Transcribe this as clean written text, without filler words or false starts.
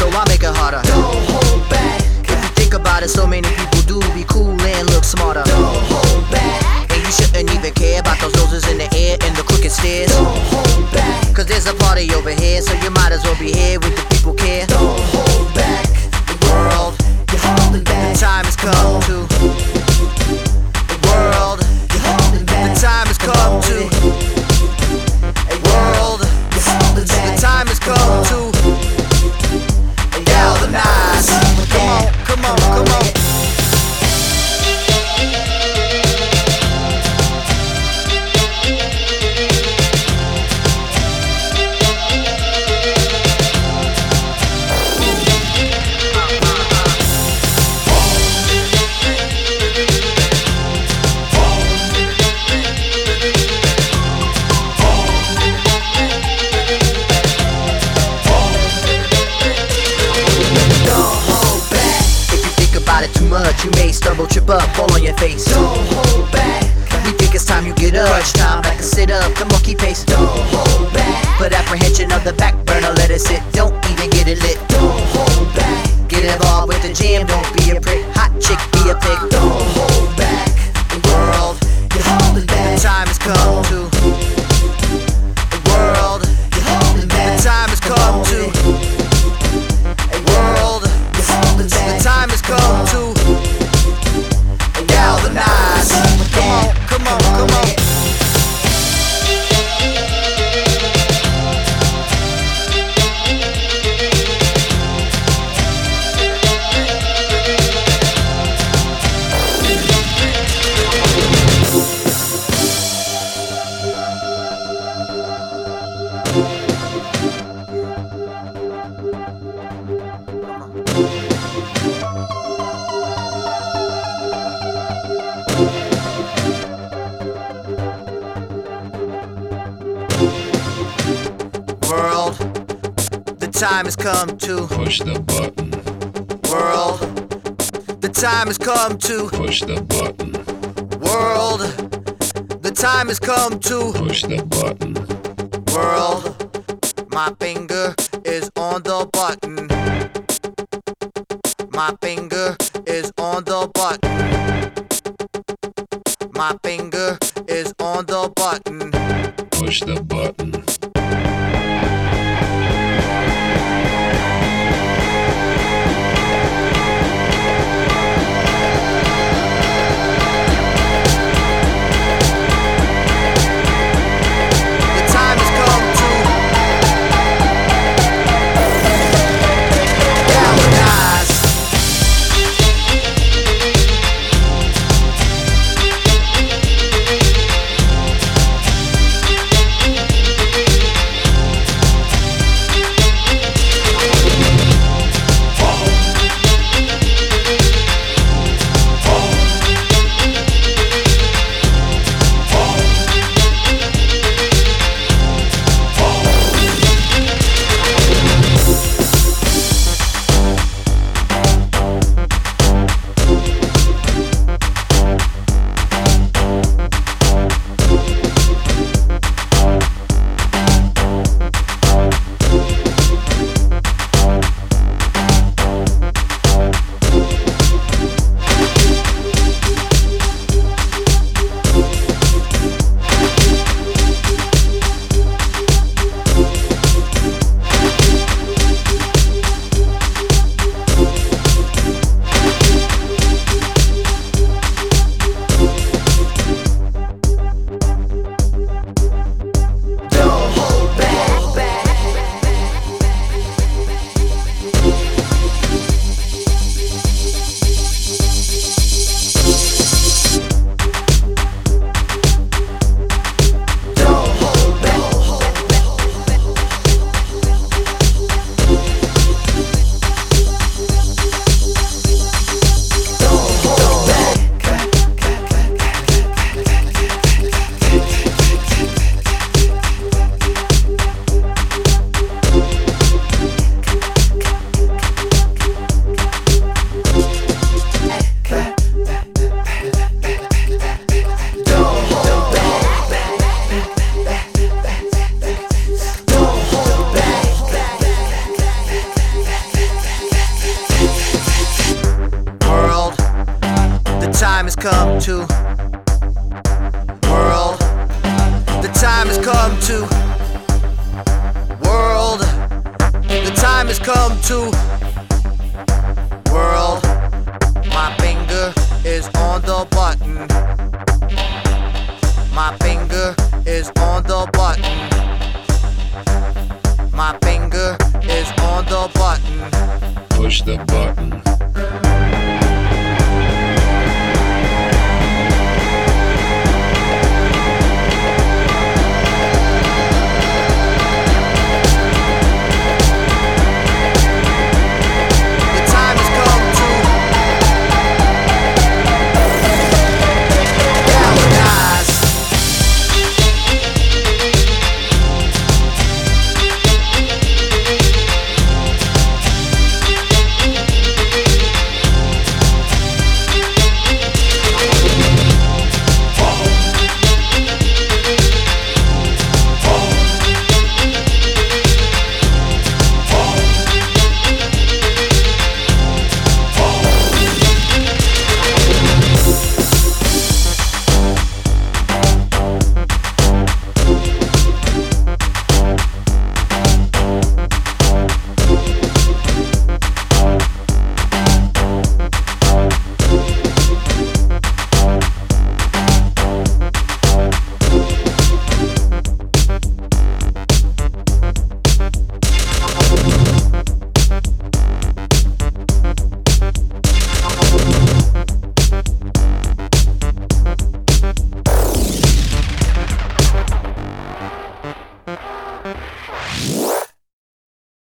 so I make it harder. Don't hold back. If you think about it, so many people do be cool and look smarter. Don't hold back. And you shouldn't even care about those noses in the air and the crooked stairs. Don't hold back. Cause there's a party over here, so you might as well be here with the people care. Don't hold back. The world, You're holding back. the time has come to. The world, You're holding back. the time has come to. World, You're holding the back. time has come to galvanize. Come on, come on. Too much, you may stumble, trip up, fall on your face. Don't hold back. We think it's time you get up. Crunch time, back and sit up. Come on, keep pace. Don't hold back. Put apprehension of the back burner, let it sit. Don't even get it lit. Don't hold back. Get involved with the jam, don't be a prick. Hot chick, be a pig. Don't hold back. The world, You're holding back. the time has come to. The world, You're holding back. the time has come to. World, You're holding the back. time has come to galvanize. Come on, come on. World, the time has come to. Push the button. World, the time has come to. Push the button. World, the time has come to. Push the button. World, my finger is on the button. My finger is on the button. My finger is on the button. Push the button. The time has come to galvanize. has come to. World, my finger is on the button. My finger is on the button. My finger is on the button. Push the button.